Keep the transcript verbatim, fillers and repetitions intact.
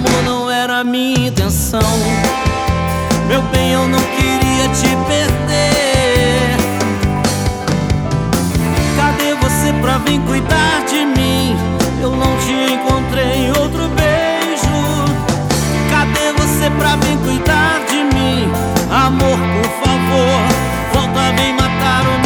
amor não era a minha intenção. Meu bem, eu não queria te perder. Cadê você pra vir cuidar de mim? Eu não te encontrei em outro beijo. Cadê você pra vir cuidar de mim? Amor, por favor, volta, vem matar o